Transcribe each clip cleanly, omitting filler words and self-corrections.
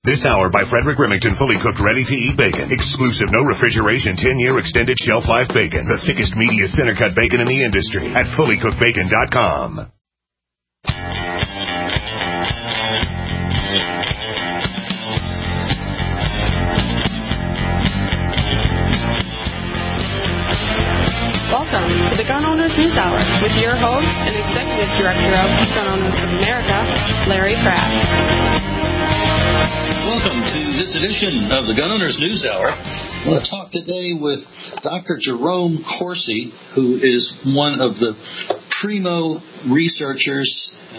This hour by Frederick Remington, fully cooked, ready-to-eat bacon. Exclusive, no refrigeration, 10-year extended shelf life bacon. The thickest, meatiest, center-cut bacon in the industry at fullycookedbacon.com. Welcome to the Gun Owners News Hour with your host and Executive Director of Gun Owners of America, Larry Kraft. Welcome to this edition of the Gun Owners News Hour. I want to talk today with Dr. Jerome Corsi, who is one of the primo researchers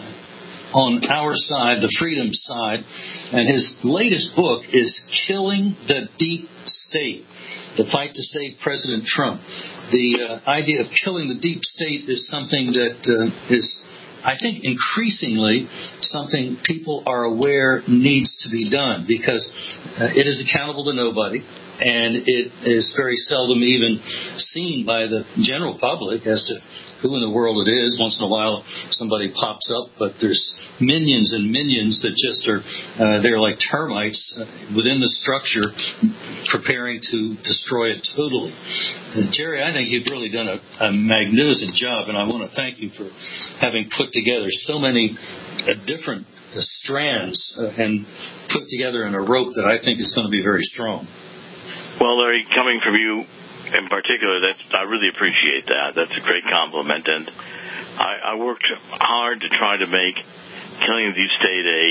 on our side, the freedom side, and his latest book is Killing the Deep State, the fight to save President Trump. The idea of killing the deep state is something that is, I think, increasingly something people are aware needs to be done because it is accountable to nobody, and it is very seldom even seen by the general public as to who in the world it is. Once in a while somebody pops up, but there's minions and minions that just are, they're like termites within the structure preparing to destroy it totally. Jerry, I think you've really done a magnificent job, and I want to thank you for having put together so many different strands and put together in a rope that I think is going to be very strong. Well, Larry, coming from you in particular, I really appreciate that. That's a great compliment, and I worked hard to try to make Killing the Deep State a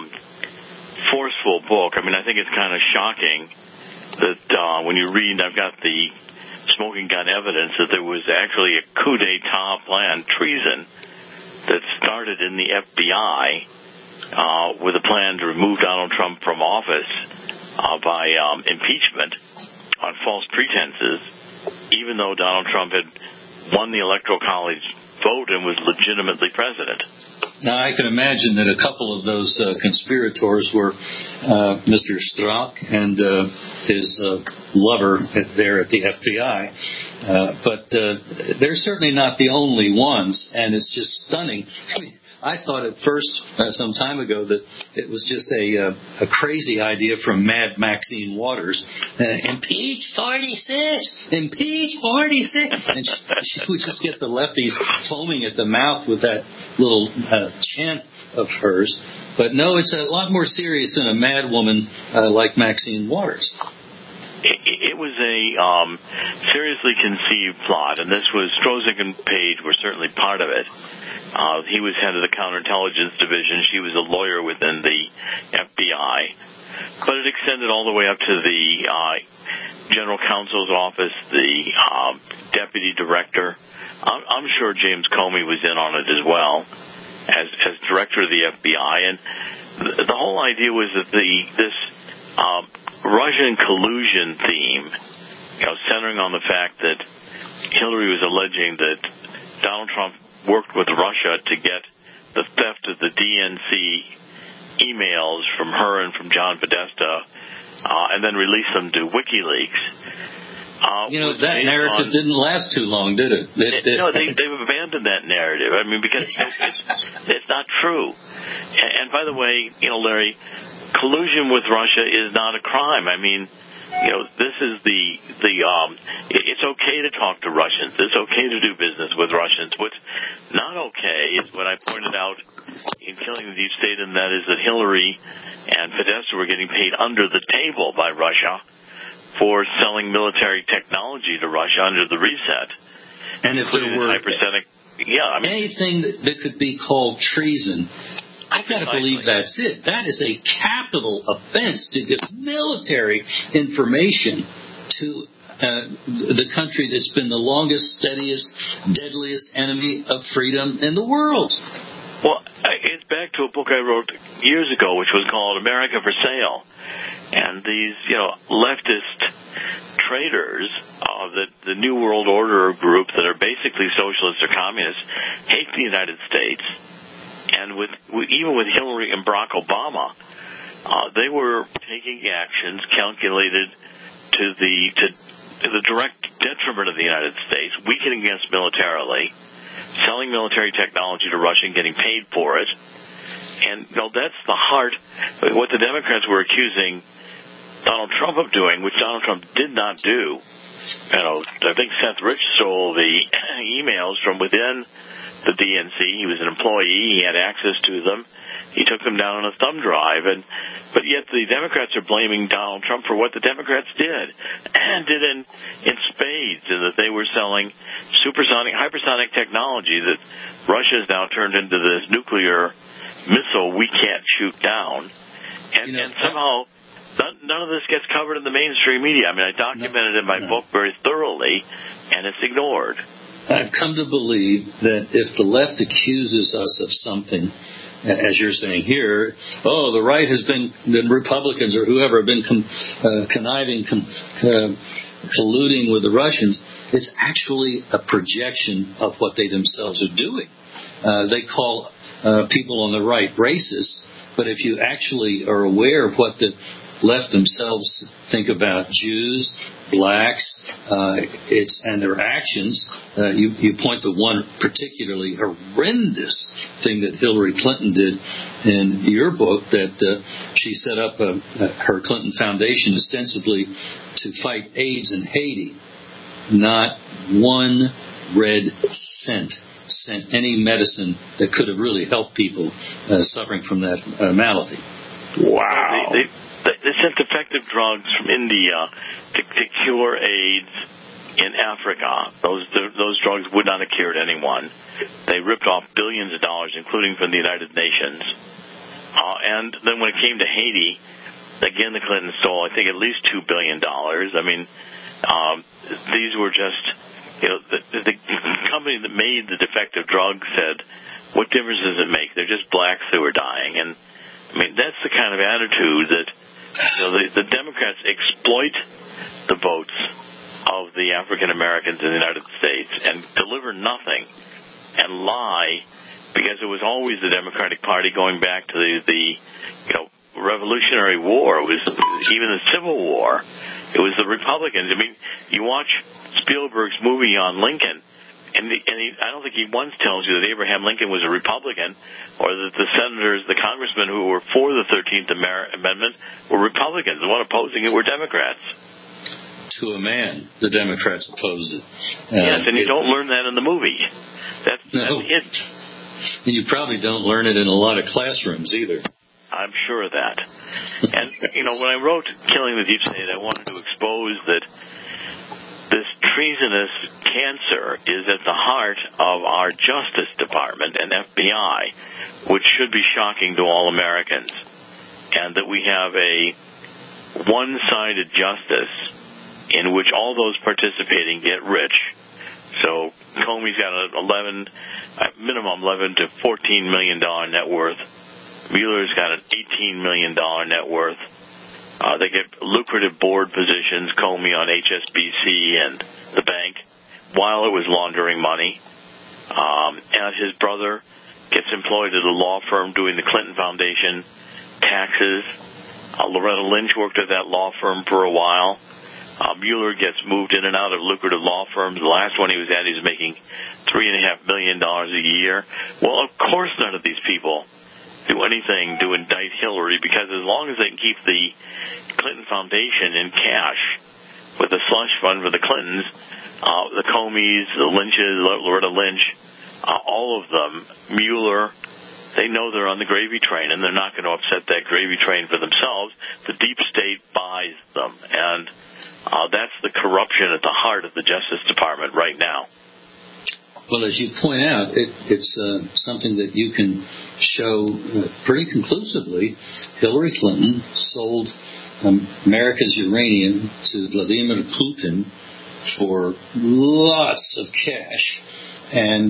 forceful book. I mean, I think it's kind of shocking that when you read, I've got the smoking gun evidence that there was actually a coup d'etat plan, treason, that started in the FBI with a plan to remove Donald Trump from office by impeachment on false pretenses, even though Donald Trump had won the Electoral College vote and was legitimately president. Now, I can imagine that a couple of those conspirators were Mr. Strzok and his lover there at the FBI. But they're certainly not the only ones, and it's just stunning. I mean, I thought at first, some time ago, that it was just a crazy idea from Mad Maxine Waters. Impeach 46! Impeach 46! And she would just get the lefties foaming at the mouth with that little chant of hers. But no, it's a lot more serious than a mad woman like Maxine Waters. It was a seriously conceived plot, and this was Strzok and Page were certainly part of it. He was head of the counterintelligence division. She was a lawyer within the FBI. But it extended all the way up to the general counsel's office, the deputy director. I'm sure James Comey was in on it as well, as director of the FBI. And the whole idea was that this Russian collusion theme, centering on the fact that Hillary was alleging that Donald Trump worked with Russia to get the theft of the DNC emails from her and from John Podesta, and then release them to WikiLeaks. That narrative didn't last too long, did it? No, they've abandoned that narrative. I mean, because it's not true. And by the way, Larry, collusion with Russia is not a crime. I mean, this is it's okay to talk to Russians. It's okay to do business with Russians. What's not okay is what I pointed out in Killing the Deep State, and that is that Hillary and Podesta were getting paid under the table by Russia for selling military technology to Russia under the reset. And if there were anything that could be called treason, I've got to believe that's it. That is a capital offense to give military information to the country that's been the longest, steadiest, deadliest enemy of freedom in the world. Well, it's back to a book I wrote years ago, which was called America for Sale. And these, leftist traders, the New World Order group that are basically socialists or communists, hate the United States. And even with Hillary and Barack Obama, they were taking actions calculated to the direct detriment of the United States, weakening us militarily, selling military technology to Russia and getting paid for it, And, that's the heart of what the Democrats were accusing Donald Trump of doing, which Donald Trump did not do. I think Seth Rich stole the emails from within the DNC. He was an employee. He had access to them. He took them down on a thumb drive. But yet the Democrats are blaming Donald Trump for what the Democrats did in spades, and that they were selling supersonic, hypersonic technology that Russia has now turned into this nuclear missile we can't shoot down. And somehow none of this gets covered in the mainstream media. I mean, I documented it in my book very thoroughly, and it's ignored. I've come to believe that if the left accuses us of something, as you're saying here, the right has been, the Republicans or whoever have been conniving, colluding with the Russians, it's actually a projection of what they themselves are doing. They call people on the right racist, but if you actually are aware of what the left themselves think about Jews, blacks, and their actions, you point to one particularly horrendous thing that Hillary Clinton did in your book, that she set up her Clinton Foundation ostensibly to fight AIDS in Haiti. Not one red cent sent any medicine that could have really helped people suffering from that malady. Wow. They sent defective drugs from India to cure AIDS in Africa. Those drugs would not have cured anyone. They ripped off billions of dollars, including from the United Nations. And then when it came to Haiti, again, the Clintons stole, I think, at least $2 billion. I mean, these were just, the company that made the defective drugs said, what difference does it make? They're just blacks who are dying. And, I mean, that's the kind of attitude that the Democrats exploit the votes of the African Americans in the United States and deliver nothing and lie, because it was always the Democratic Party going back to the Revolutionary War. It was even the Civil War. It was the Republicans. I mean, you watch Spielberg's movie on Lincoln, and I don't think he once tells you that Abraham Lincoln was a Republican, or that the senators, the congressmen who were for the 13th Amendment were Republicans. The one opposing it were Democrats. To a man, the Democrats opposed it. Yes, and you don't learn that in the movie. That's it. And you probably don't learn it in a lot of classrooms either. I'm sure of that. And, when I wrote Killing the Deep State, I wanted to expose that this treasonous cancer is at the heart of our Justice Department and FBI, which should be shocking to all Americans, and that we have a one-sided justice in which all those participating get rich. So Comey's got a minimum 11 to $14 million net worth. Mueller's got an $18 million net worth. They get lucrative board positions, Comey on HSBC and the bank, while it was laundering money. And his brother gets employed at a law firm doing the Clinton Foundation taxes. Loretta Lynch worked at that law firm for a while. Mueller gets moved in and out of lucrative law firms. The last one he was at, he was making $3.5 million a year. Well, of course none of these people do anything to indict Hillary, because as long as they can keep the Clinton Foundation in cash with a slush fund for the Clintons, the Comeys, the Lynches, Loretta Lynch, all of them, Mueller, they know they're on the gravy train, and they're not going to upset that gravy train for themselves. The deep state buys them, and that's the corruption at the heart of the Justice Department right now. Well, as you point out, it's something that you can show pretty conclusively. Hillary Clinton sold America's uranium to Vladimir Putin for lots of cash, and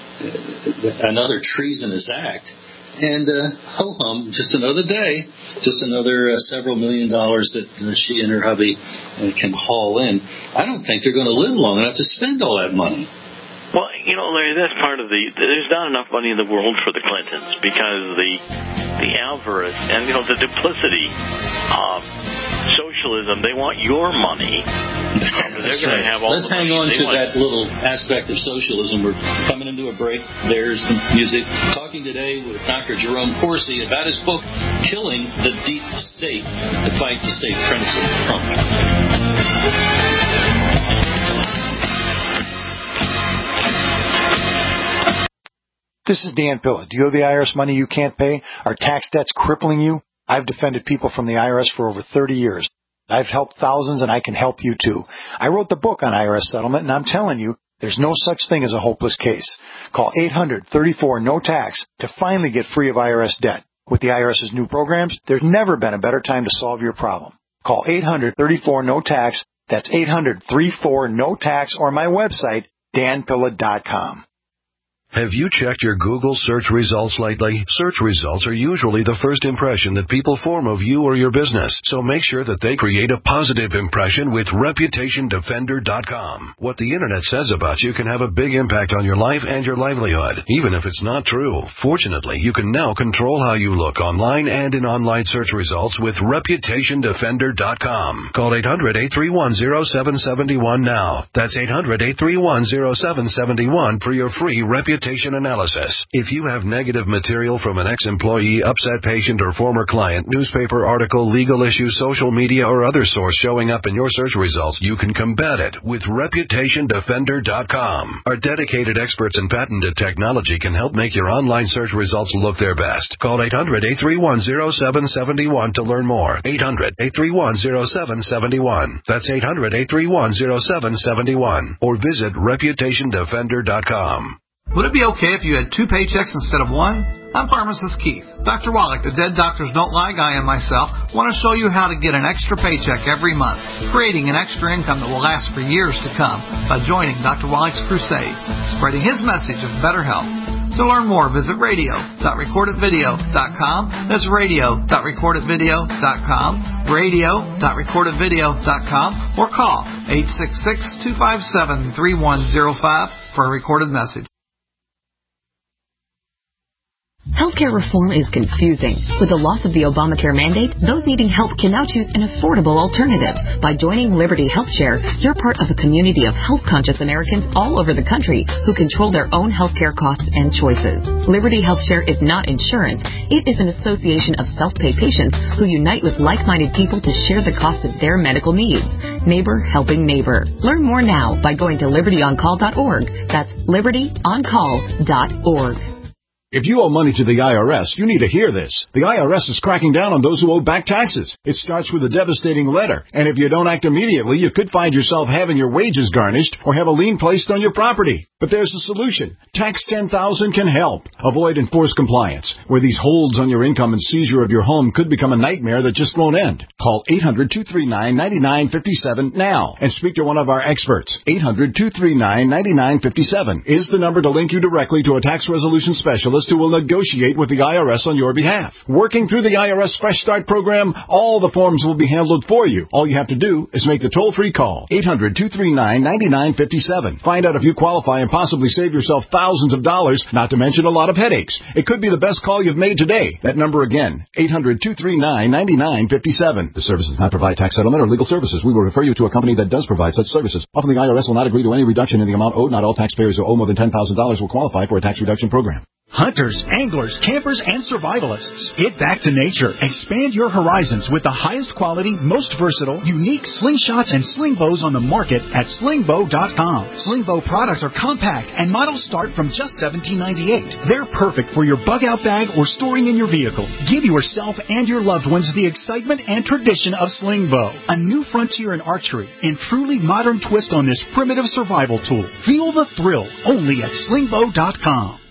another treasonous act. And ho-hum, just another day, just another several $1 million that she and her hubby can haul in. I don't think they're going to live long enough to spend all that money. Well, Larry, that's part of there's not enough money in the world for the Clintons, because the avarice and, the duplicity, so socialism. They want your money. They're going to have all Let's the hang money. on to that little aspect of socialism. We're coming into a break. There's the music. Talking today with Dr. Jerome Corsi about his book, Killing the Deep State, to Fight the State Prince of Trump. This is Dan Pilla. Do you owe the IRS money you can't pay? Are tax debts crippling you? I've defended people from the IRS for over 30 years. I've helped thousands, and I can help you too. I wrote the book on IRS settlement, and I'm telling you, there's no such thing as a hopeless case. Call 800-34-NO-TAX to finally get free of IRS debt. With the IRS's new programs, there's never been a better time to solve your problem. Call 800-34-NO-TAX. That's 800-34-NO-TAX, or my website, danpilla.com. Have you checked your Google search results lately? Search results are usually the first impression that people form of you or your business, so make sure that they create a positive impression with ReputationDefender.com. What the Internet says about you can have a big impact on your life and your livelihood, even if it's not true. Fortunately, you can now control how you look online and in online search results with ReputationDefender.com. Call 800-831-0771 now. That's 800-831-0771 for your free reputation analysis. If you have negative material from an ex-employee, upset patient, or former client, newspaper article, legal issue, social media, or other source showing up in your search results, you can combat it with ReputationDefender.com. Our dedicated experts in patented technology can help make your online search results look their best. Call 800-831-0771 to learn more. 800-831-0771. That's 800-831-0771. Or visit ReputationDefender.com. Would it be okay if you had two paychecks instead of one? I'm Pharmacist Keith. Dr. Wallach, the Dead Doctors Don't Lie guy, and myself want to show you how to get an extra paycheck every month, creating an extra income that will last for years to come by joining Dr. Wallach's crusade, spreading his message of better health. To learn more, visit radio.recordedvideo.com. That's radio.recordedvideo.com, radio.recordedvideo.com, or call 866-257-3105 for a recorded message. Healthcare reform is confusing. With the loss of the Obamacare mandate, those needing help can now choose an affordable alternative. By joining Liberty HealthShare, you're part of a community of health-conscious Americans all over the country who control their own healthcare costs and choices. Liberty HealthShare is not insurance. It is an association of self-pay patients who unite with like-minded people to share the cost of their medical needs. Neighbor helping neighbor. Learn more now by going to libertyoncall.org. That's libertyoncall.org. If you owe money to the IRS, you need to hear this. The IRS is cracking down on those who owe back taxes. It starts with a devastating letter, and if you don't act immediately, you could find yourself having your wages garnished or have a lien placed on your property. But there's a solution. Tax 10,000 can help. Avoid enforced compliance, where these holds on your income and seizure of your home could become a nightmare that just won't end. Call 800-239-9957 now and speak to one of our experts. 800-239-9957 is the number to link you directly to a tax resolution specialist who will negotiate with the IRS on your behalf. Working through the IRS Fresh Start program, all the forms will be handled for you. All you have to do is make the toll-free call, 800-239-9957. Find out if you qualify and possibly save yourself thousands of dollars, not to mention a lot of headaches. It could be the best call you've made today. That number again, 800-239-9957. The service does not provide tax settlement or legal services. We will refer you to a company that does provide such services. Often the IRS will not agree to any reduction in the amount owed. Not all taxpayers who owe more than $10,000 will qualify for a tax reduction program. Hunters, anglers, campers, and survivalists. Get back to nature. Expand your horizons with the highest quality, most versatile, unique slingshots and sling bows on the market at slingbow.com. Slingbow products are compact and models start from just $17.98. They're perfect for your bug-out bag or storing in your vehicle. Give yourself and your loved ones the excitement and tradition of Slingbow, a new frontier in archery and truly modern twist on this primitive survival tool. Feel the thrill only at slingbow.com.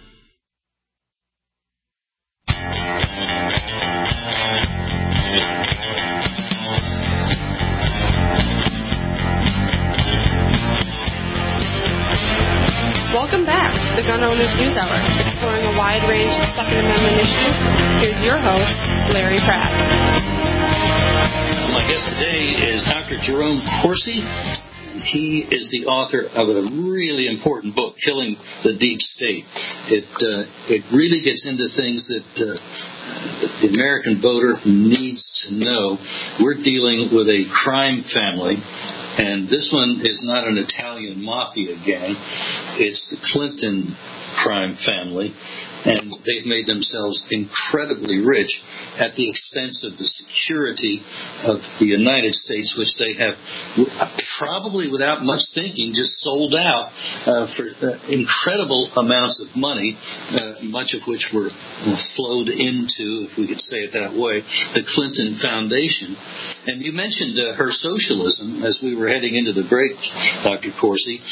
Welcome back to the Gun Owners News Hour, exploring a wide range of Second Amendment issues. Here's your host, Larry Pratt. My guest today is Dr. Jerome Corsi. he is the author of a really important book, Killing the Deep State. It really gets into things that the American voter needs to know. We're dealing with a crime family, and this one is not an Italian mafia gang. It's the Clinton crime family, and they've made themselves incredibly rich at the expense of the security of the United States, which they have probably without much thinking just sold out for incredible amounts of money, much of which were flowed into, if we could say it that way, the Clinton Foundation. And you mentioned her socialism as we were heading into the break, Dr. Corsi.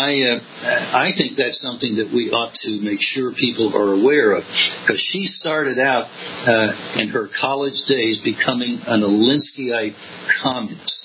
I think that's something that we ought to make sure people are aware of, because she started out in her college days becoming an Alinskyite communist.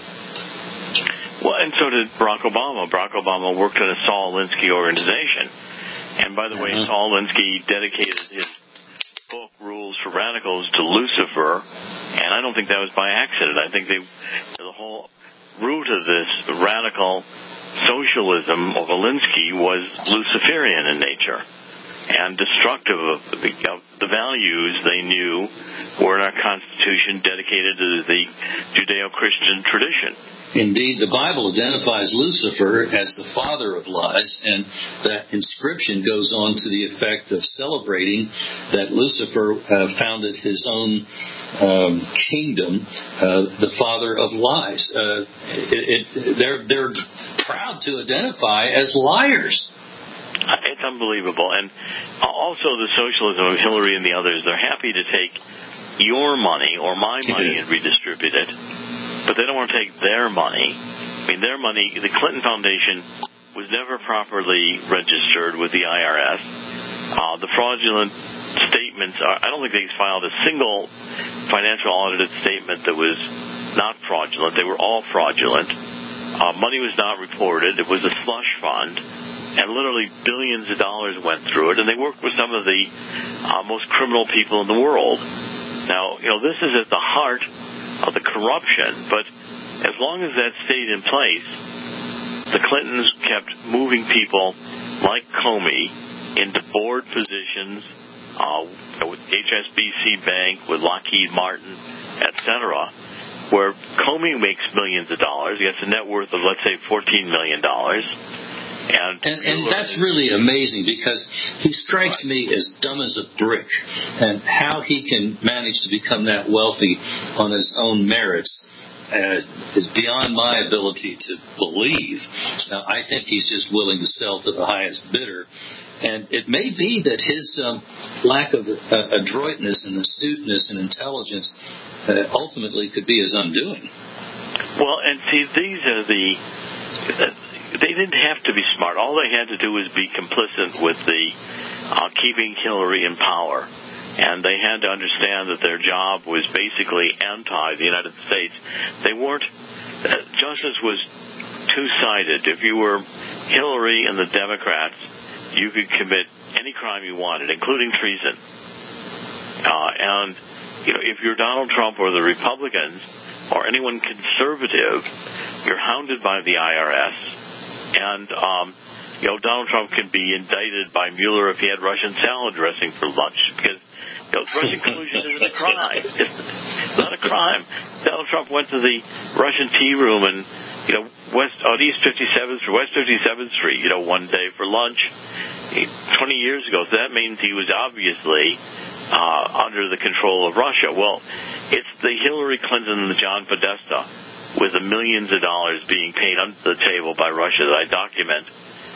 Well, and so did Barack Obama. Barack Obama worked in a Saul Alinsky organization. And by the way, Saul Alinsky dedicated his book, Rules for Radicals, to Lucifer, and I don't think that was by accident. I think the whole root of this radical socialism of Alinsky was Luciferian in nature and destructive of the values they knew were in our Constitution dedicated to the Judeo-Christian tradition. Indeed, the Bible identifies Lucifer as the father of lies, and that inscription goes on to the effect of celebrating that Lucifer founded his own kingdom, the father of lies. They're proud to identify as liars. It's unbelievable. And also the socialism of Hillary and the others, they're happy to take your money or my money and redistribute it, but they don't want to take their money. I mean, their money, the Clinton Foundation was never properly registered with the IRS. The fraudulent statements, I don't think they filed a single financial audited statement that was not fraudulent. They were all fraudulent. Money was not reported. It was a slush fund. And literally billions of dollars went through it, and they worked with some of the most criminal people in the world. Now, this is at the heart of the corruption, but as long as that stayed in place, the Clintons kept moving people like Comey into board positions with HSBC Bank, with Lockheed Martin, etc., where Comey makes millions of dollars. He has a net worth of, let's say, $14 million. And that's really amazing, because he strikes me as dumb as a brick, and how he can manage to become that wealthy on his own merits is beyond my ability to believe. Now, I think he's just willing to sell to the highest bidder, and it may be that his lack of adroitness and astuteness and intelligence ultimately could be his undoing. Well, and see, these are they didn't have to be smart. All they had to do was be complicit with the keeping Hillary in power. And they had to understand that their job was basically anti the United States. They weren't, justice was two-sided. If you were Hillary and the Democrats, you could commit any crime you wanted, including treason. And if you're Donald Trump or the Republicans or anyone conservative, you're hounded by the IRS. And, Donald Trump can be indicted by Mueller if he had Russian salad dressing for lunch, because Russian collusion isn't a crime. It's not a crime. Donald Trump went to the Russian tea room and, East 57th or West 57th Street, one day for lunch 20 years ago. So that means he was obviously under the control of Russia. Well, it's the Hillary Clinton and the John Podesta with the millions of dollars being paid under the table by Russia that I document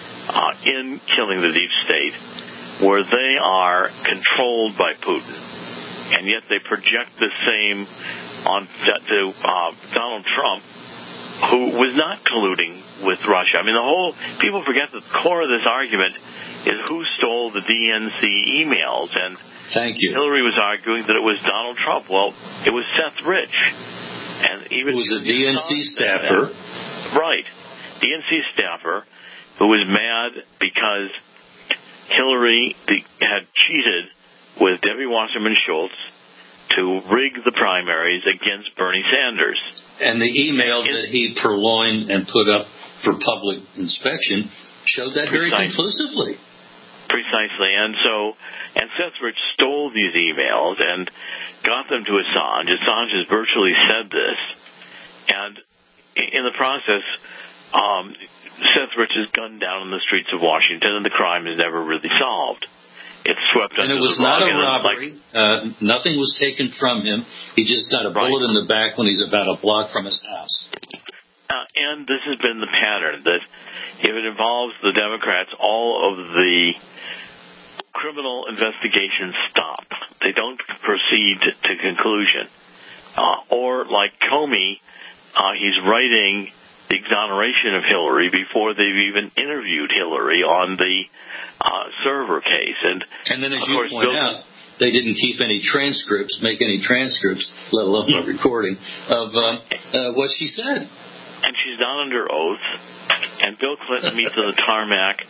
in Killing the Deep State, where they are controlled by Putin, and yet they project the same to Donald Trump, who was not colluding with Russia. I mean, people forget that the core of this argument is who stole the DNC emails, and Thank you. Hillary was arguing that it was Donald Trump. Well, it was Seth Rich. And even who was a DNC staffer. Right. DNC staffer who was mad because Hillary had cheated with Debbie Wasserman Schultz to rig the primaries against Bernie Sanders. And the email that he purloined and put up for public inspection showed that very conclusively. Precisely. And Seth Rich stole these emails and got them to Assange. Assange has virtually said this. And in the process, Seth Rich is gunned down in the streets of Washington, and the crime is never really solved. It's swept under the rug. And it was not a robbery. Nothing was taken from him. He just got a bullet in the back when he's about a block from his house. And this has been the pattern, that if it involves the Democrats, all of the criminal investigations stop. They don't proceed to conclusion. Or like Comey, he's writing the exoneration of Hillary before they've even interviewed Hillary on the server case. And then, as you point out, they didn't keep any transcripts, make any transcripts, let alone a recording of what she said. And she's not under oath. And Bill Clinton meets on the tarmac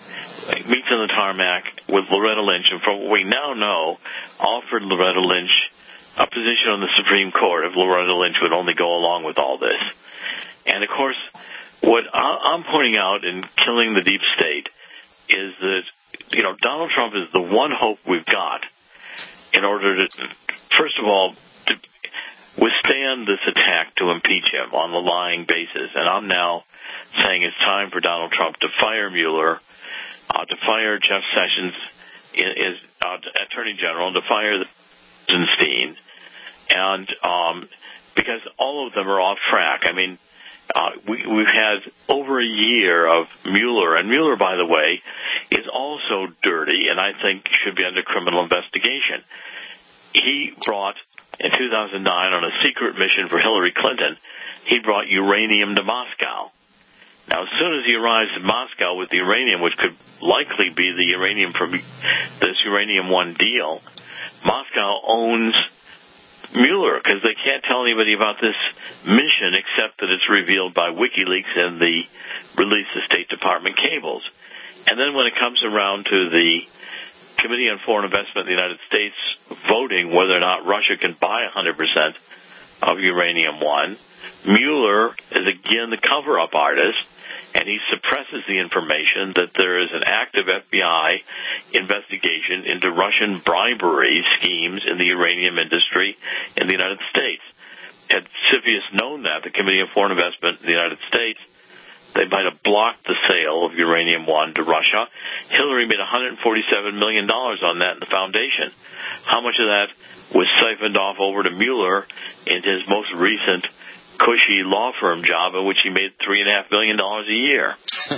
with Loretta Lynch, and from what we now know, offered Loretta Lynch a position on the Supreme Court if Loretta Lynch would only go along with all this. And, of course, what I'm pointing out in Killing the Deep State is that, Donald Trump is the one hope we've got in order to, first of all, to withstand this attack to impeach him on the lying basis. And I'm now saying it's time for Donald Trump to fire Mueller, to fire Jeff Sessions, Attorney General, to fire Rosenstein, and because all of them are off track. I mean, we've had over a year of Mueller, and Mueller, by the way, is also dirty, and I think should be under criminal investigation. He brought, in 2009, on a secret mission for Hillary Clinton, he brought uranium to Moscow. Now, as soon as he arrives in Moscow with the uranium, which could likely be the uranium from this Uranium One deal, Moscow owns Mueller because they can't tell anybody about this mission except that it's revealed by WikiLeaks and the release of State Department cables. And then when it comes around to the Committee on Foreign Investment in the United States voting whether or not Russia can buy 100% of Uranium One, Mueller is again the cover-up artist, and he suppresses the information that there is an active FBI investigation into Russian bribery schemes in the uranium industry in the United States. Had CFIUS known that, the Committee on Foreign Investment in the United States, they might have blocked the sale of Uranium One to Russia. Hillary made $147 million on that in the foundation. How much of that was siphoned off over to Mueller in his most recent cushy law firm job in which he made $3.5 million a year?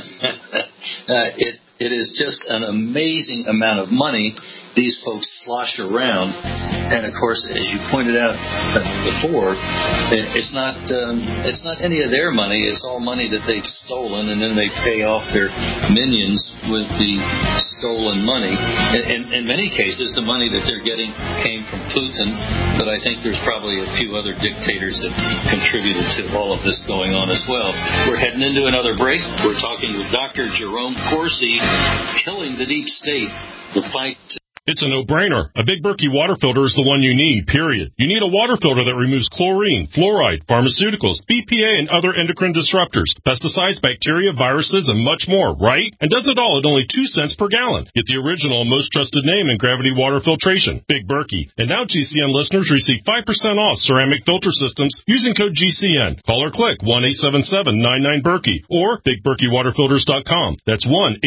It is just an amazing amount of money these folks slosh around. And, of course, as you pointed out before, it's not any of their money. It's all money that they've stolen, and then they pay off their minions with the stolen money. In many cases, the money that they're getting came from Putin, but I think there's probably a few other dictators that contributed to all of this going on as well. We're heading into another break. We're talking with Dr. Jerome Corsi, Killing the Deep State, the fight. It's a no-brainer. A Big Berkey water filter is the one you need, period. You need a water filter that removes chlorine, fluoride, pharmaceuticals, BPA, and other endocrine disruptors, pesticides, bacteria, viruses, and much more, right? And does it all at only 2 cents per gallon. Get the original and most trusted name in gravity water filtration, Big Berkey. And now GCN listeners receive 5% off ceramic filter systems using code GCN. Call or click 1-877-99-BERKEY or BigBerkeyWaterFilters.com. That's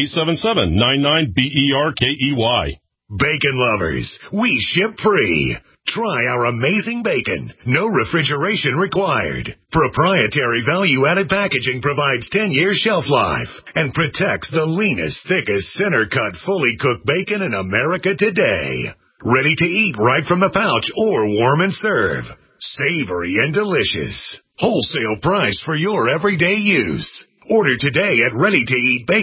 1-877-99-BERKEY. Bacon lovers, we ship free. Try our amazing bacon. No refrigeration required. Proprietary value-added packaging provides 10-year shelf life and protects the leanest, thickest, center-cut, fully cooked bacon in America today. Ready to eat right from the pouch or warm and serve. Savory and delicious. Wholesale price for your everyday use. Order today at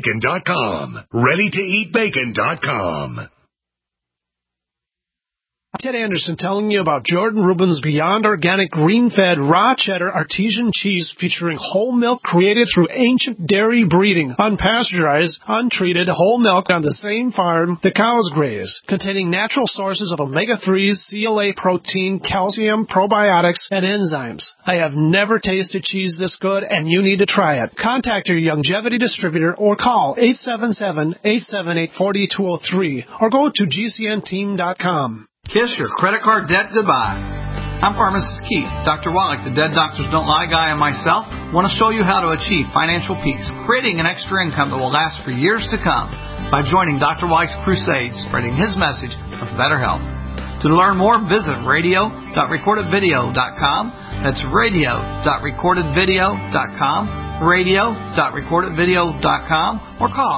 ReadyToEatBacon.com. ReadyToEatBacon.com. Ted Anderson telling you about Jordan Rubin's Beyond Organic Green-Fed Raw Cheddar Artesian Cheese featuring whole milk created through ancient dairy breeding, unpasteurized, untreated whole milk on the same farm the cows graze, containing natural sources of omega-3s, CLA protein, calcium, probiotics, and enzymes. I have never tasted cheese this good, and you need to try it. Contact your Longevity distributor or call 877-878-4203 or go to gcnteam.com. Kiss your credit card debt goodbye. I'm Pharmacist Keith. Dr. Wallach, the Dead Doctors Don't Lie guy, and myself want to show you how to achieve financial peace, creating an extra income that will last for years to come by joining Dr. Wallach's crusade, spreading his message of better health. To learn more, visit radio.recordedvideo.com. That's radio.recordedvideo.com, radio.recordedvideo.com, or call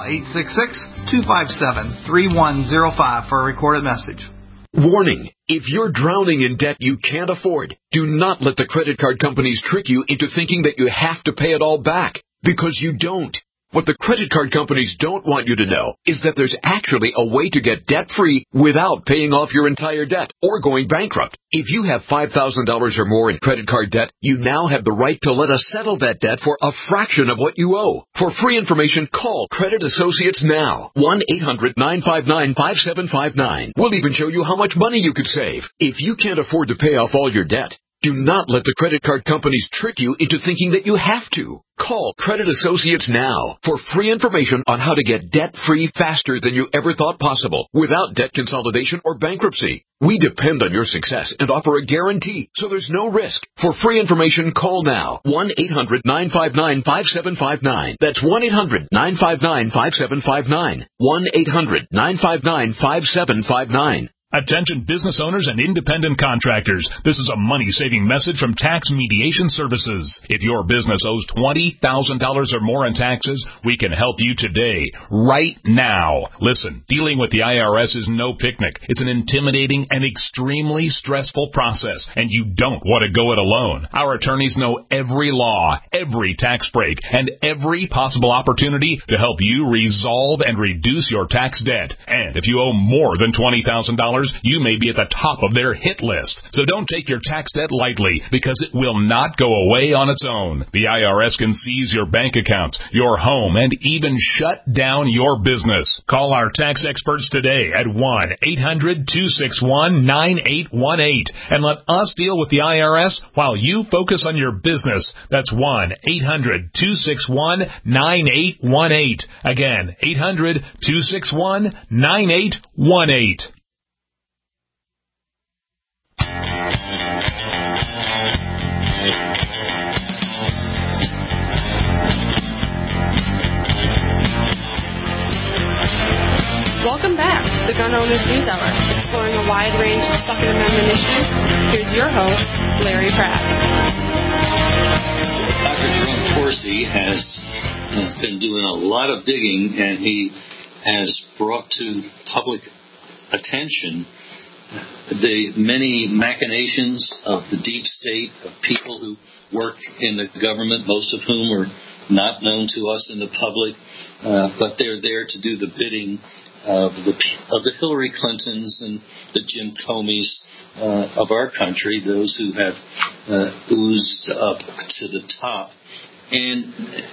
866-257-3105 for a recorded message. Warning, if you're drowning in debt you can't afford, do not let the credit card companies trick you into thinking that you have to pay it all back, because you don't. What the credit card companies don't want you to know is that there's actually a way to get debt-free without paying off your entire debt or going bankrupt. If you have $5,000 or more in credit card debt, you now have the right to let us settle that debt for a fraction of what you owe. For free information, call Credit Associates now. 1-800-959-5759. We'll even show you how much money you could save. If you can't afford to pay off all your debt, do not let the credit card companies trick you into thinking that you have to. Call Credit Associates now for free information on how to get debt-free faster than you ever thought possible without debt consolidation or bankruptcy. We depend on your success and offer a guarantee, so there's no risk. For free information, call now. 1-800-959-5759. That's 1-800-959-5759. 1-800-959-5759. Attention business owners and independent contractors. This is a money-saving message from Tax Mediation Services. If your business owes $20,000 or more in taxes, we can help you today, right now. Listen, dealing with the IRS is no picnic. It's an intimidating and extremely stressful process, and you don't want to go it alone. Our attorneys know every law, every tax break, and every possible opportunity to help you resolve and reduce your tax debt. And if you owe more than $20,000, you may be at the top of their hit list. So don't take your tax debt lightly, because it will not go away on its own. The IRS can seize your bank accounts, your home, and even shut down your business. Call our tax experts today at 1-800-261-9818 and let us deal with the IRS while you focus on your business. That's 1-800-261-9818. Again, 800-261-9818. Welcome back to the Gun Owners News Hour, exploring a wide range of Second Amendment issues. Here's your host, Larry Pratt. Dr. Jerome Corsi has been doing a lot of digging, and he has brought to public attention the many machinations of the deep state, of people who work in the government, most of whom are not known to us in the public, but they're there to do the bidding of the Hillary Clintons and the Jim Comeys of our country, those who have oozed up to the top. And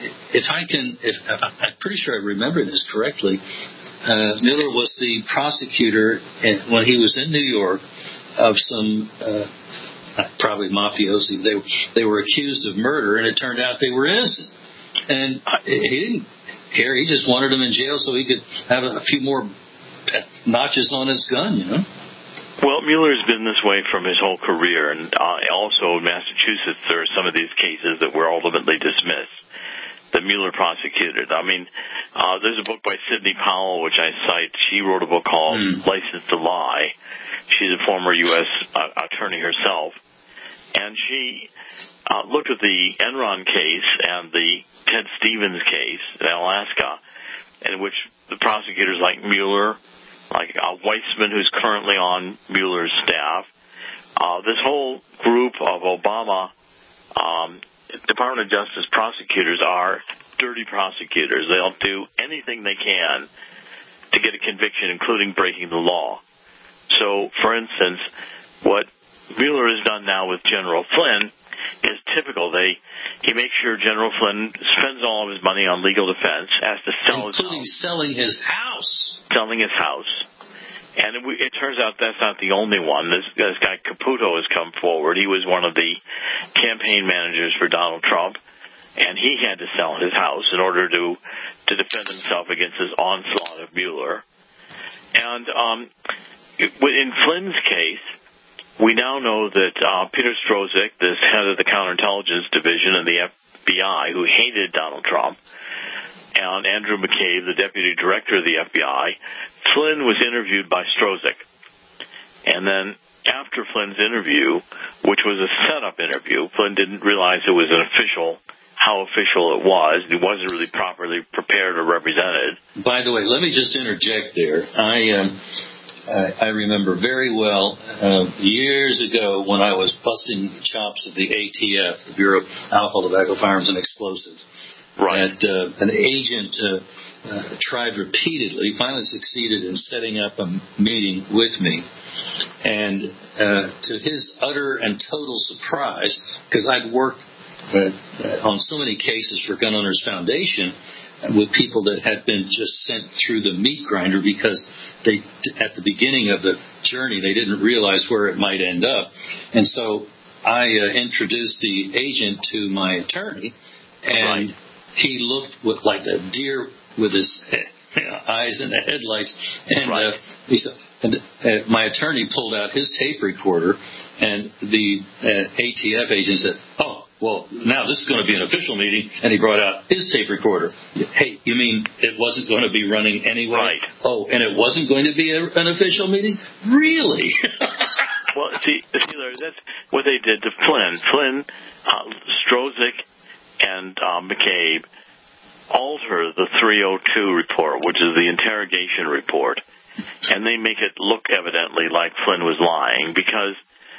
I'm pretty sure I remember this correctly, Miller was the prosecutor when he was in New York of some probably mafiosi. They were accused of murder, and it turned out they were innocent. And he didn't care. He just wanted them in jail so he could have a few more notches on his gun, you know. Well, Mueller's been this way from his whole career, and also in Massachusetts there are some of these cases that were ultimately dismissed that Mueller prosecuted. I mean, there's a book by Sidney Powell, which I cite. She wrote a book called License to Lie. She's a former U.S. attorney herself. And she looked at the Enron case and the Ted Stevens case in Alaska, in which the prosecutors like Mueller, like Weissman, who's currently on Mueller's staff, this whole group of Obama Department of Justice prosecutors are dirty prosecutors. They'll do anything they can to get a conviction, including breaking the law. So, for instance, what Mueller has done now with General Flynn is typical. He makes sure General Flynn spends all of his money on legal defense, has to sell his house. Including selling his house. Selling his house. And it turns out that's not the only one. This guy Caputo has come forward. He was one of the campaign managers for Donald Trump, and he had to sell his house in order to defend himself against his onslaught of Mueller. And in Flynn's case, we now know that Peter Strzok, the head of the counterintelligence division of the FBI, who hated Donald Trump, and Andrew McCabe, the deputy director of the FBI, Flynn was interviewed by Strzok. And then after Flynn's interview, which was a setup interview, Flynn didn't realize it was how official it was. He wasn't really properly prepared or represented. By the way, let me just interject there. I remember very well years ago when I was busting the chops of the ATF, the Bureau of Alcohol, Tobacco, Firearms, and Explosives. Right. And an agent tried repeatedly, finally succeeded in setting up a meeting with me. And to his utter and total surprise, because I'd worked on so many cases for Gun Owners Foundation with people that had been just sent through the meat grinder because they, at the beginning of the journey, they didn't realize where it might end up. And so I introduced the agent to my attorney, and he looked like a deer with his eyes in the headlights. And he said, my attorney pulled out his tape recorder, and the ATF agent said, "Oh, well, now this is going to be an official meeting," and he brought out his tape recorder. "Hey, you mean it wasn't going to be running anyway?" Right. "Oh, and it wasn't going to be an official meeting?" Really? Well, see, Larry, that's what they did to Flynn. Flynn, Strzok, and McCabe alter the 302 report, which is the interrogation report, and they make it look evidently like Flynn was lying because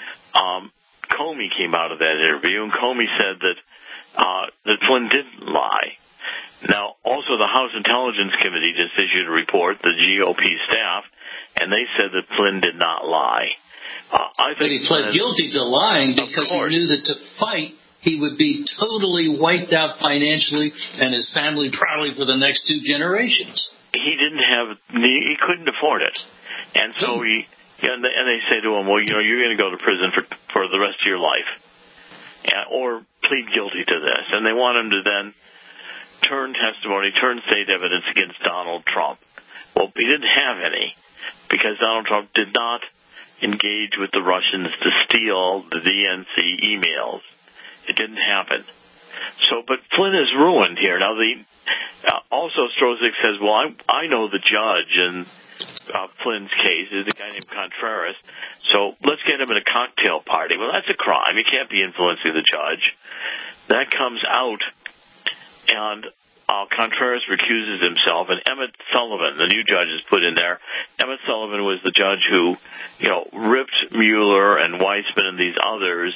Comey came out of that interview, and Comey said that Flynn didn't lie. Now, also the House Intelligence Committee just issued a report, the GOP staff, and they said that Flynn did not lie. I think he pled guilty to lying because he knew that to fight, he would be totally wiped out financially and his family probably for the next 2 generations. He couldn't afford it. And so and they say to him, well, you're going to go to prison for the rest of your life, or plead guilty to this. And they want him to then turn state evidence against Donald Trump. Well, he didn't have any because Donald Trump did not engage with the Russians to steal the DNC emails. It didn't happen. But Flynn is ruined here. Now, also Strzok says, well, I know the judge in Flynn's case is a guy named Contreras, so let's get him at a cocktail party. Well, that's a crime. You can't be influencing the judge. That comes out, and Contreras recuses himself, and Emmett Sullivan, the new judge, is put in there. Emmett Sullivan was the judge who, ripped Mueller and Weissman and these others,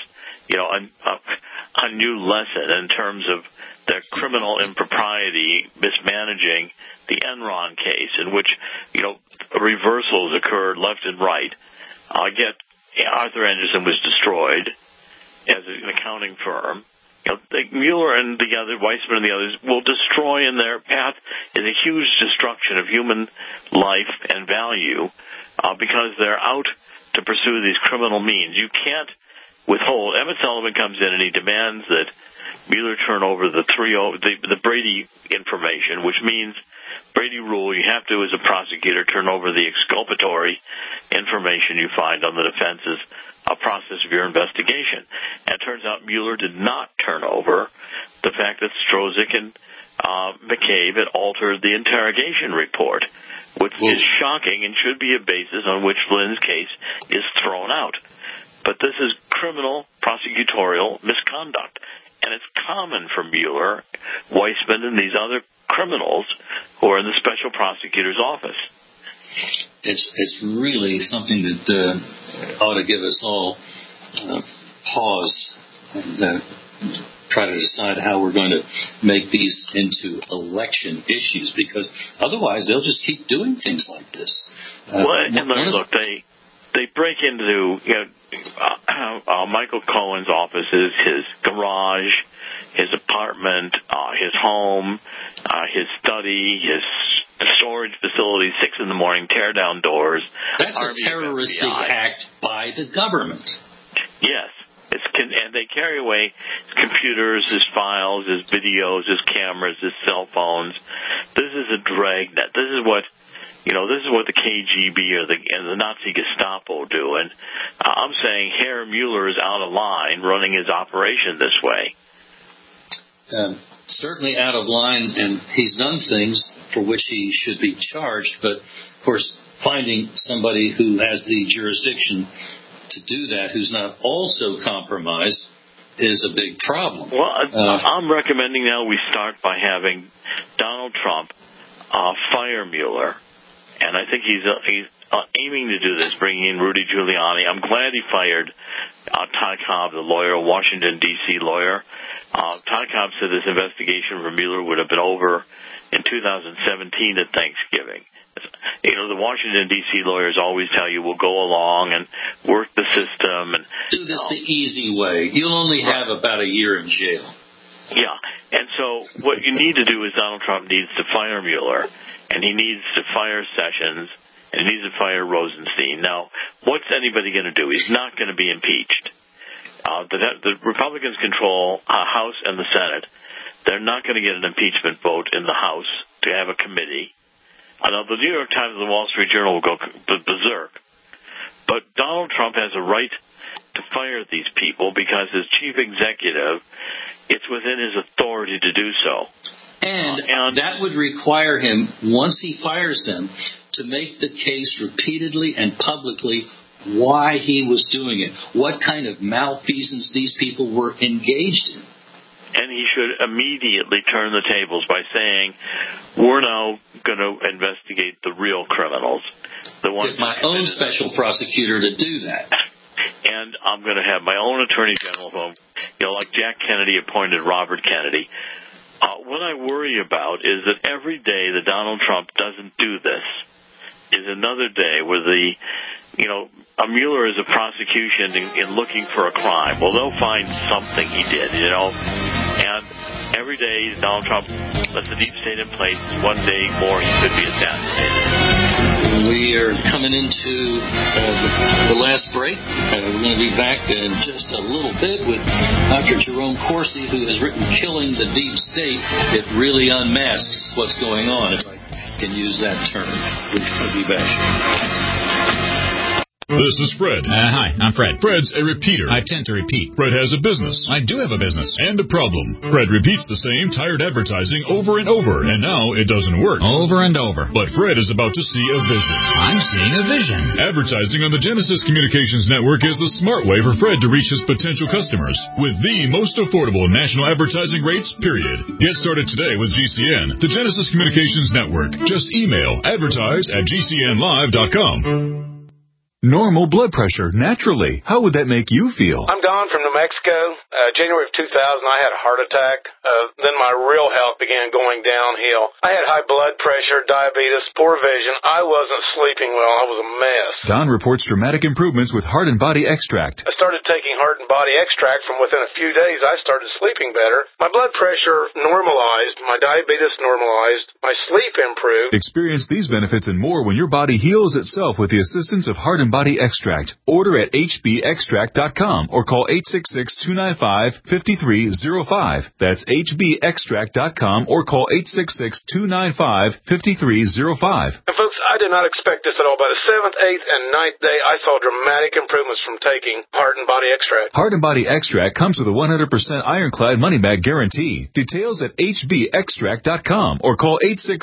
a new lesson in terms of their criminal impropriety, mismanaging the Enron case, in which, reversals occurred left and right. Yet Arthur Andersen was destroyed as an accounting firm. Mueller and the other, Weissman and the others, will destroy in their path is a huge destruction of human life and value because they're out to pursue these criminal means. You can't withhold. Emmett Sullivan comes in and he demands that Mueller turn over the Brady information, which means Brady rule, you have to, as a prosecutor, turn over the exculpatory information you find on the defense's process of your investigation. And it turns out Mueller did not turn over the fact that Strzok and McCabe had altered the interrogation report, which is shocking and should be a basis on which Flynn's case is thrown out. But this is criminal prosecutorial misconduct, and it's common for Mueller, Weissman, and these other criminals who are in the special prosecutor's office. It's really something that ought to give us all pause and try to decide how we're going to make these into election issues, because otherwise they'll just keep doing things like this. Look, they break into Michael Cohen's offices, his garage, his apartment, his home, his study, his storage facility, 6 in the morning, tear down doors. That's a terroristic act by the government. Yes. And they carry away his computers, his files, his videos, his cameras, his cell phones. This is a dragnet. This is what the KGB or the Nazi Gestapo do. And I'm saying Herr Mueller is out of line running his operation this way. Certainly out of line, and he's done things for which he should be charged. But, of course, finding somebody who has the jurisdiction to do that, who's not also compromised, is a big problem. Well, I'm recommending now we start by having Donald Trump fire Mueller, and I think he's aiming to do this, bringing in Rudy Giuliani. I'm glad he fired Todd Cobb, the lawyer, Washington, D.C. lawyer. Todd Cobb said this investigation for Mueller would have been over in 2017 at Thanksgiving. The Washington, D.C. lawyers always tell you we'll go along and work the system. And do this the easy way. You'll only have about a year in jail. Yeah. And so what you need to do is Donald Trump needs to fire Mueller, and he needs to fire Sessions, and he needs to fire Rosenstein. Now, what's anybody going to do? He's not going to be impeached. The Republicans control House and the Senate. They're not going to get an impeachment vote in the House to have a committee. Now, the New York Times and the Wall Street Journal will go berserk. But Donald Trump has a right to fire these people because as chief executive, it's within his authority to do so. And that would require him, once he fires them, to make the case repeatedly and publicly why he was doing it, what kind of malfeasance these people were engaged in. And he should immediately turn the tables by saying, we're now going to investigate the real criminals. Get my own special prosecutor to do that. And I'm going to have my own attorney general, like Jack Kennedy appointed Robert Kennedy. What I worry about is that every day that Donald Trump doesn't do this is another day where a Mueller is a prosecution in looking for a crime. Well, they'll find something he did, And every day Donald Trump lets the deep state in place. One day more he could be assassinated. We are coming into the last break. We're going to be back in just a little bit with Dr. Jerome Corsi, who has written Killing the Deep State. It really unmasks what's going on, if I can use that term. We'll be back. This is Fred. Hi, I'm Fred. Fred's a repeater. I tend to repeat. Fred has a business. I do have a business. And a problem. Fred repeats the same tired advertising over and over, and now it doesn't work. Over and over. But Fred is about to see a vision. I'm seeing a vision. Advertising on the Genesis Communications Network is the smart way for Fred to reach his potential customers with the most affordable national advertising rates, period. Get started today with GCN, the Genesis Communications Network. Just email advertise@gcnlive.com. Normal blood pressure, naturally. How would that make you feel? I'm Don from New Mexico. January of 2000, I had a heart attack. Then my real health began going downhill. I had high blood pressure, diabetes, poor vision. I wasn't sleeping well. I was a mess. Don reports dramatic improvements with Heart and Body Extract. I started taking Heart and Body Extract. From within a few days, I started sleeping better. My blood pressure normalized. My diabetes normalized. My sleep improved. Experience these benefits and more when your body heals itself with the assistance of Heart and Body Extract. Order at hbextract.com or call 866-295-5305. That's hbextract.com or call 866-295-5305. And folks, I did not expect this at all. By the 7th, 8th, and 9th day, I saw dramatic improvements from taking Heart and Body Extract. Heart and Body Extract comes with a 100% ironclad money-back guarantee. Details at hbextract.com or call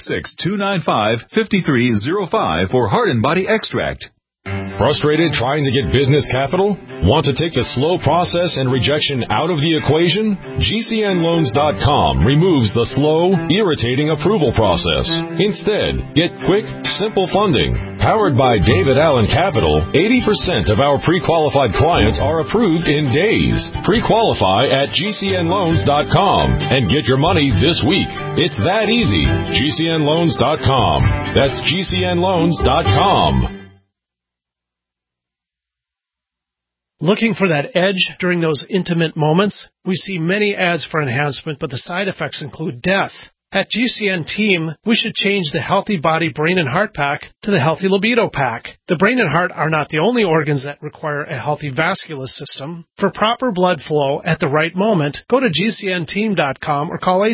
866-295-5305 for Heart and Body Extract. Frustrated trying to get business capital? Want to take the slow process and rejection out of the equation? GCNloans.com removes the slow, irritating approval process. Instead, get quick, simple funding. Powered by David Allen Capital, 80% of our pre-qualified clients are approved in days. Pre-qualify at GCNloans.com and get your money this week. It's that easy. GCNloans.com. That's GCNloans.com. Looking for that edge during those intimate moments? We see many ads for enhancement, but the side effects include death. At GCN Team, we should change the Healthy Body, Brain, and Heart Pack to the Healthy Libido Pack. The brain and heart are not the only organs that require a healthy vascular system. For proper blood flow at the right moment, go to GCNteam.com or call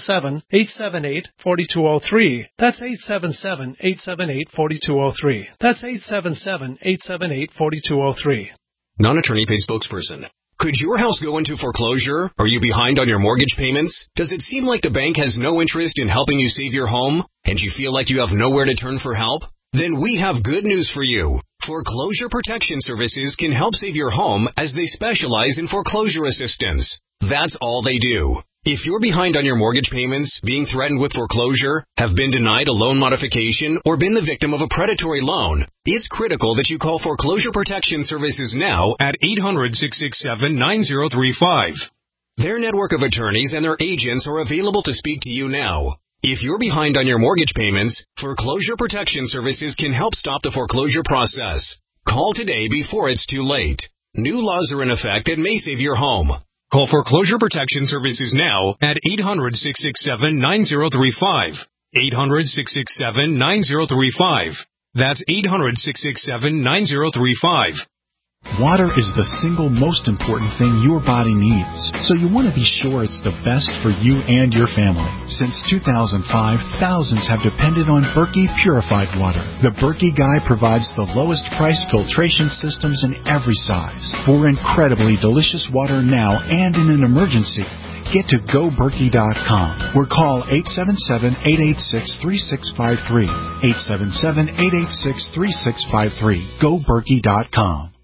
877-878-4203. That's 877-878-4203. That's 877-878-4203. Non-attorney paid spokesperson. Could your house go into foreclosure? Are you behind on your mortgage payments? Does it seem like the bank has no interest in helping you save your home? And you feel like you have nowhere to turn for help? Then we have good news for you. Foreclosure Protection Services can help save your home as they specialize in foreclosure assistance. That's all they do. If you're behind on your mortgage payments, being threatened with foreclosure, have been denied a loan modification, or been the victim of a predatory loan, it's critical that you call Foreclosure Protection Services now at 800-667-9035. Their network of attorneys and their agents are available to speak to you now. If you're behind on your mortgage payments, Foreclosure Protection Services can help stop the foreclosure process. Call today before it's too late. New laws are in effect that may save your home. Call Foreclosure Protection Services now at 800-667-9035. 800-667-9035. That's 800-667-9035. Water is the single most important thing your body needs, so you want to be sure it's the best for you and your family. Since 2005, thousands have depended on Berkey purified water. The Berkey Guy provides the lowest price filtration systems in every size for incredibly delicious water now and in an emergency. Get to GoBerkey.com or call 877-886-3653. 877-886-3653. GoBerkey.com.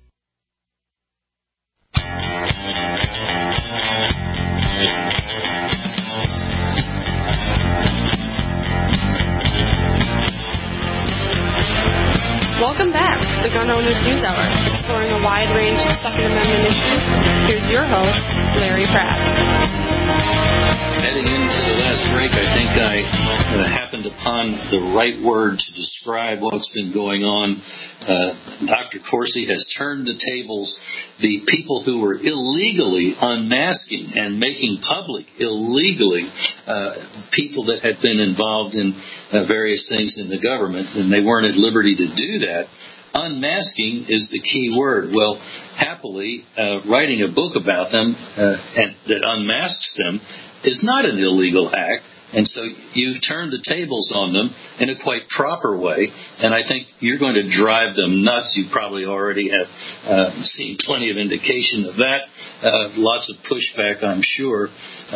Welcome back to the Gun Owners News Hour, exploring a wide range of Second Amendment issues. Here's your host, Larry Pratt. Heading into the last break, I think I happened upon the right word to describe what's been going on. Dr. Corsi has turned the tables. The people who were illegally unmasking and making public illegally people that had been involved in various things in the government, and they weren't at liberty to do that. Unmasking is the key word. Well, happily, writing a book about them and that unmasks them is not an illegal act. And so you've turned the tables on them in a quite proper way, and I think you're going to drive them nuts. You probably already have seen plenty of indication of that. Lots of pushback, I'm sure.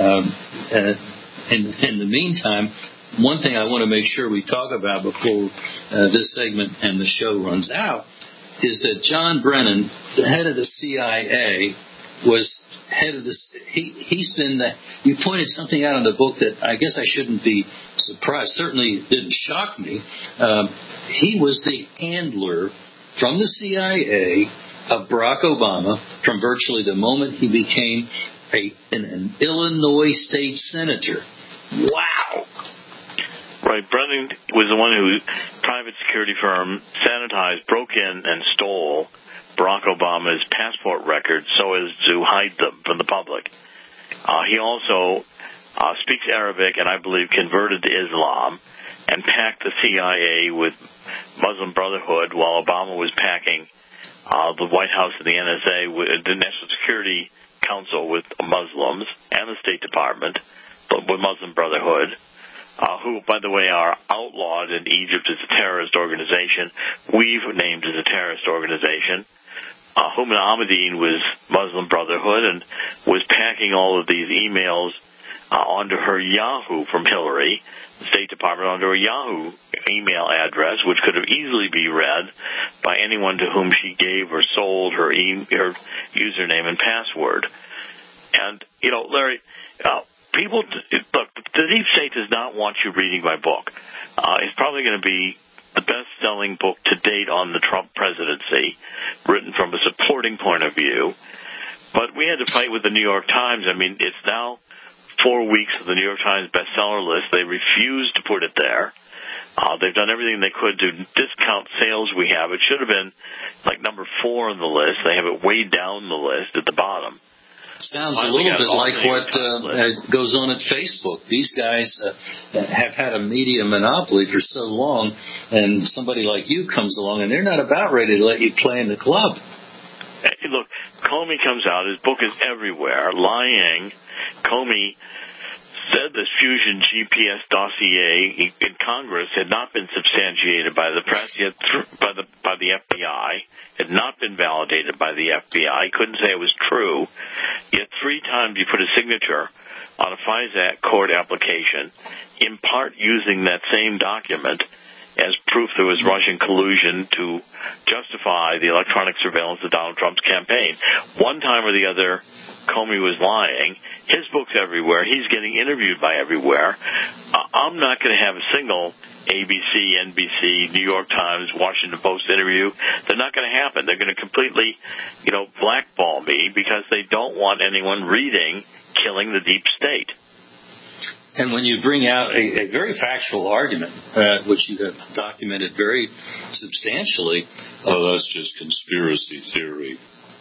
In the meantime, one thing I want to make sure we talk about before this segment and the show runs out is that John Brennan, the head of the CIA, was head of this. He's been you pointed something out in the book that I guess I shouldn't be surprised. Certainly didn't shock me. He was the handler from the CIA of Barack Obama from virtually the moment he became an Illinois state senator. Wow. Right. Brennan was the one who, private security firm, sanitized, broke in, and stole Barack Obama's passport records so as to hide them from the public. He also speaks Arabic and I believe converted to Islam and packed the CIA with Muslim Brotherhood while Obama was packing the White House and the NSA, with the National Security Council with Muslims and the State Department with Muslim Brotherhood. Who, by the way, are outlawed in Egypt as a terrorist organization. We've named as a terrorist organization. Huma Ahmadine was Muslim Brotherhood and was packing all of these emails onto her Yahoo from Hillary, the State Department, onto her Yahoo email address, which could have easily be read by anyone to whom she gave or sold her username and password. And, Larry, people, look, the deep state does not want you reading my book. It's probably going to be the best-selling book to date on the Trump presidency, written from a supporting point of view. But we had to fight with the New York Times. I mean, it's now 4 weeks of the New York Times bestseller list. They refused to put it there. They've done everything they could to discount sales we have. It should have been like number 4 on the list. They have it way down the list at the bottom. Sounds a little bit like what goes on at Facebook. These guys have had a media monopoly for so long, and somebody like you comes along, and they're not about ready to let you play in the club. Hey, look, Comey comes out. His book is everywhere. Lying. Comey said this Fusion GPS dossier in Congress had not been substantiated by the press, yet by the FBI, had not been validated by the FBI. He couldn't say it was true. Yet 3 times he put a signature on a FISA court application, in part using that same document as proof there was Russian collusion to justify the electronic surveillance of Donald Trump's campaign. One time or the other, Comey was lying. His book's everywhere. He's getting interviewed by everywhere. I'm not going to have a single ABC, NBC, New York Times, Washington Post interview. They're not going to happen. They're going to completely, blackball me because they don't want anyone reading Killing the Deep State. And when you bring out a very factual argument, which you have documented very substantially, that's just conspiracy theory.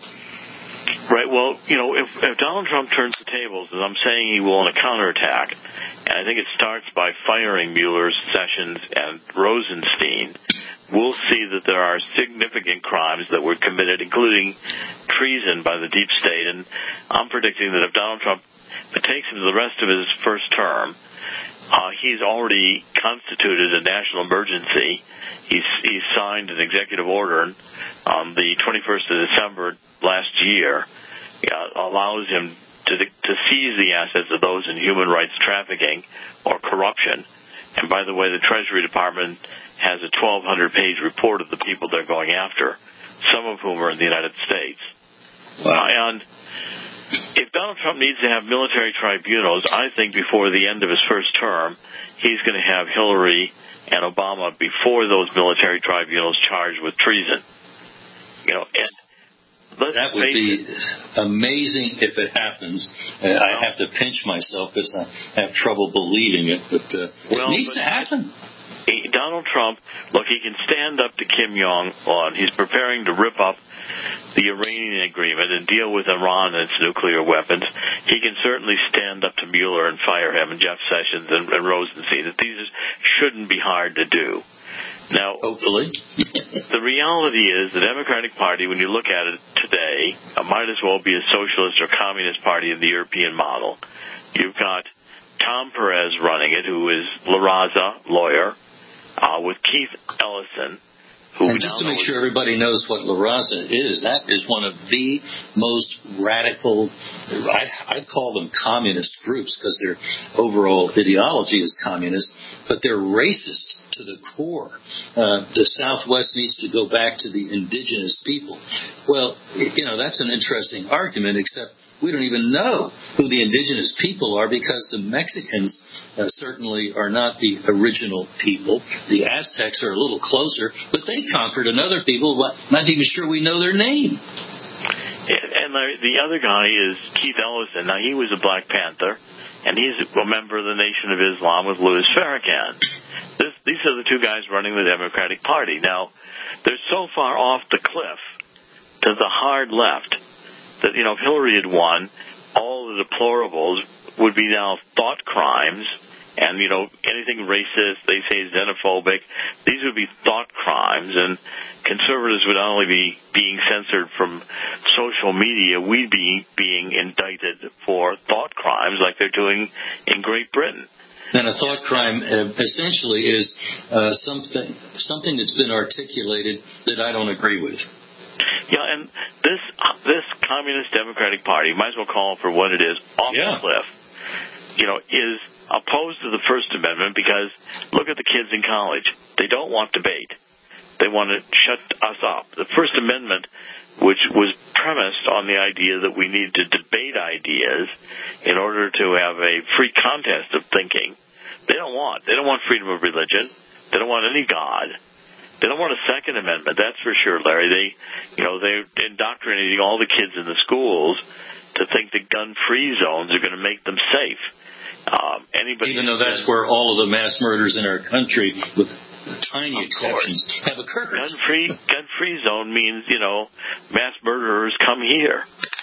Right. Well, if Donald Trump turns the tables, as I'm saying he will in a counterattack, and I think it starts by firing Mueller, Sessions, and Rosenstein, we'll see that there are significant crimes that were committed, including treason by the deep state. And I'm predicting that if Donald Trump takes him to the rest of his first term, he's already constituted a national emergency. He's signed an executive order on the 21st of December last year, allows him to seize the assets of those in human rights trafficking or corruption. And by the way, the Treasury Department has a 1,200-page report of the people they're going after, some of whom are in the United States. Wow. And if Donald Trump needs to have military tribunals, I think before the end of his first term, he's going to have Hillary and Obama before those military tribunals charged with treason. That would be amazing if it happens. I have to pinch myself because I have trouble believing it, but it needs to happen. Donald Trump, look, he can stand up to Kim Jong-un. He's preparing to rip up the Iranian agreement and deal with Iran and its nuclear weapons. He can certainly stand up to Mueller and fire him, and Jeff Sessions and Rosenstein. These shouldn't be hard to do. Now, hopefully, the reality is the Democratic Party, when you look at it today, might as well be a socialist or communist party in the European model. You've got Tom Perez running it, who is La Raza, lawyer, with Keith Ellison. And just to make sure everybody knows what La Raza is, that is one of the most radical, I'd call them communist groups because their overall ideology is communist, but they're racist to the core. The Southwest needs to go back to the indigenous people. Well, that's an interesting argument, except we don't even know who the indigenous people are because the Mexicans certainly are not the original people. The Aztecs are a little closer, but they conquered another people, not even sure we know their name. And the other guy is Keith Ellison. Now, he was a Black Panther, and he's a member of the Nation of Islam with Louis Farrakhan. These are the two guys running the Democratic Party. Now, they're so far off the cliff to the hard left that, if Hillary had won, all the deplorables would be now thought crimes, and, anything racist, they say xenophobic, these would be thought crimes, and conservatives would not only be being censored from social media, we'd be being indicted for thought crimes like they're doing in Great Britain. And a thought crime essentially is something that's been articulated that I don't agree with. Yeah, and this Communist Democratic Party, might as well call it for what it is, off the cliff, is opposed to the First Amendment because look at the kids in college. They don't want debate. They want to shut us up. The First Amendment, which was premised on the idea that we need to debate ideas in order to have a free contest of thinking, they don't want. They don't want freedom of religion. They don't want any God. They don't want a Second Amendment, that's for sure, Larry. They're indoctrinating all the kids in the schools to think that gun-free zones are going to make them safe. Even though that's where all of the mass murders in our country, with tiny exceptions have occurred. Gun-free zone means, mass murderers come here.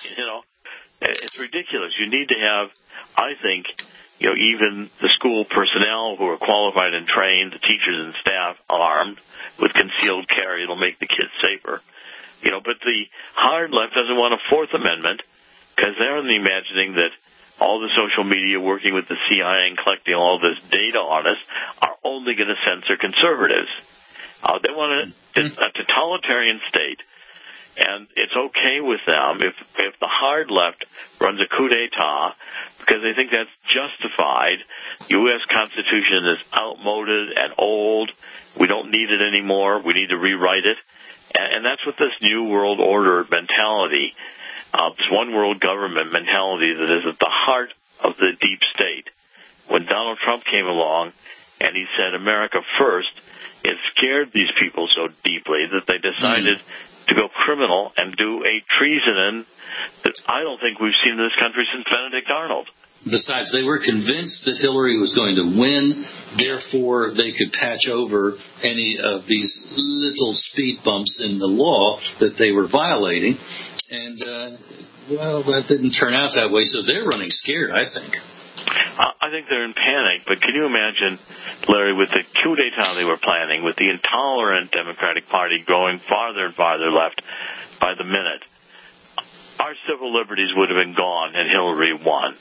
It's ridiculous. You need to have, I think, even the school personnel who are qualified and trained, the teachers and staff armed with concealed carry. It'll make the kids safer. But the hard left doesn't want a Fourth Amendment because they're imagining that all the social media working with the CIA and collecting all this data on us are only going to censor conservatives. They want a totalitarian state, and it's okay with them if the hard left runs a coup d'etat because they think that's justified. U.S. Constitution is outmoded and old. We don't need it anymore. We need to rewrite it. And that's what this New World Order mentality, this one world government mentality that is at the heart of the deep state. When Donald Trump came along and he said America first, it scared these people so deeply that they decided to go criminal and do a treason that I don't think we've seen in this country since Benedict Arnold. Besides, they were convinced that Hillary was going to win, therefore they could patch over any of these little speed bumps in the law that they were violating. And, that didn't turn out that way, so they're running scared, I think. I think they're in panic, but can you imagine, Larry, with the coup d'etat they were planning, with the intolerant Democratic Party growing farther and farther left by the minute, our civil liberties would have been gone and Hillary won.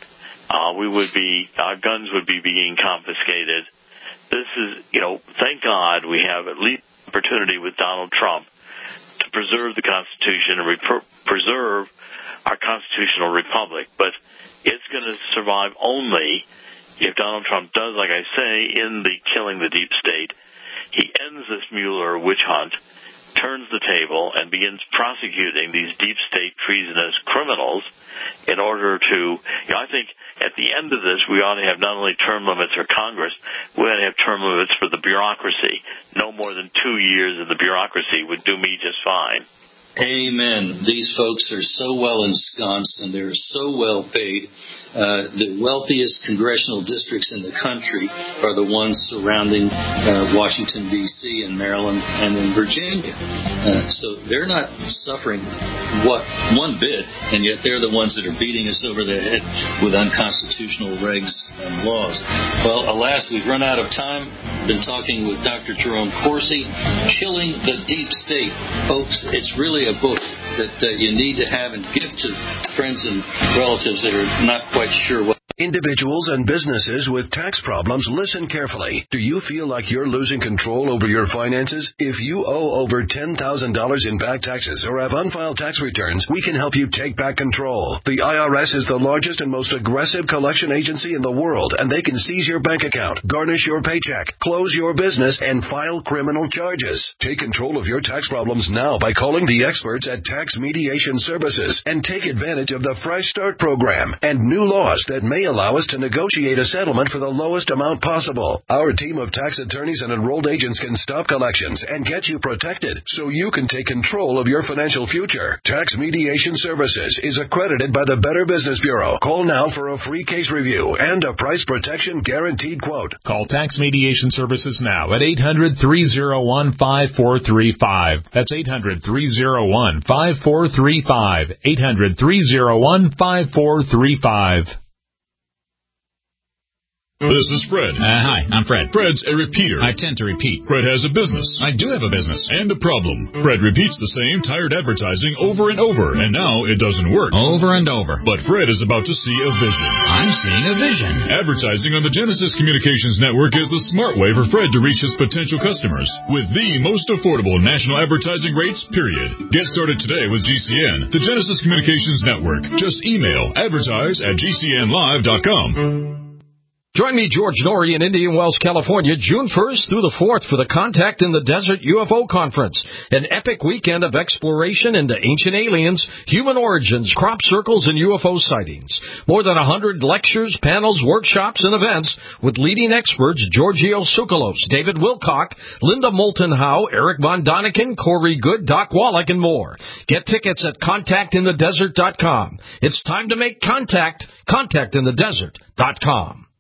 Our guns would be being confiscated. This is, thank God we have at least opportunity with Donald Trump to preserve the Constitution and preserve our constitutional republic. But it's going to survive only if Donald Trump does, like I say, in the killing the deep state. He ends this Mueller witch hunt, turns the table, and begins prosecuting these deep state treasonous criminals in order to, I think at the end of this, we ought to have not only term limits for Congress, we ought to have term limits for the bureaucracy. No more than 2 years in the bureaucracy would do me just fine. Amen. These folks are so well ensconced and they're so well paid. The wealthiest congressional districts in the country are the ones surrounding Washington, D.C. and Maryland and in Virginia. So they're not suffering one bit, and yet they're the ones that are beating us over the head with unconstitutional regs and laws. Well, alas, we've run out of time. Been talking with Dr. Jerome Corsi, Killing the Deep State. Folks, it's really a book that you need to have and give to friends and relatives that are not quite sure what. Individuals and businesses with tax problems, listen carefully. Do you feel like you're losing control over your finances? If you owe over $10,000 in back taxes or have unfiled tax returns, we can help you take back control. The IRS is the largest and most aggressive collection agency in the world, and they can seize your bank account, garnish your paycheck, close your business, and file criminal charges. Take control of your tax problems now by calling the experts at Tax Mediation Services and take advantage of the Fresh Start program and new laws that may allow us to negotiate a settlement for the lowest amount possible. Our team of tax attorneys and enrolled agents can stop collections and get you protected so you can take control of your financial future. Tax Mediation Services is accredited by the Better Business Bureau. Call now for a free case review and a price protection guaranteed quote. Call Tax Mediation Services now at 800-301-5435. That's 800-301-5435. 800-301-5435. This is Fred. Hi, I'm Fred. Fred's a repeater. I tend to repeat. Fred has a business. I do have a business. And a problem. Fred repeats the same tired advertising over and over, and now it doesn't work. Over and over. But Fred is about to see a vision. I'm seeing a vision. Advertising on the Genesis Communications Network is the smart way for Fred to reach his potential customers with the most affordable national advertising rates, period. Get started today with GCN, the Genesis Communications Network. Just email advertise@gcnlive.com. Join me, George Norrie, in Indian Wells, California, June 1st through the 4th for the Contact in the Desert UFO Conference, an epic weekend of exploration into ancient aliens, human origins, crop circles, and UFO sightings. More than 100 lectures, panels, workshops, and events with leading experts Giorgio Tsoukalos, David Wilcock, Linda Moulton Howe, Eric Von Daniken, Corey Good, Doc Wallach, and more. Get tickets at contactinthedesert.com. It's time to make contact. Contactinthedesert.com.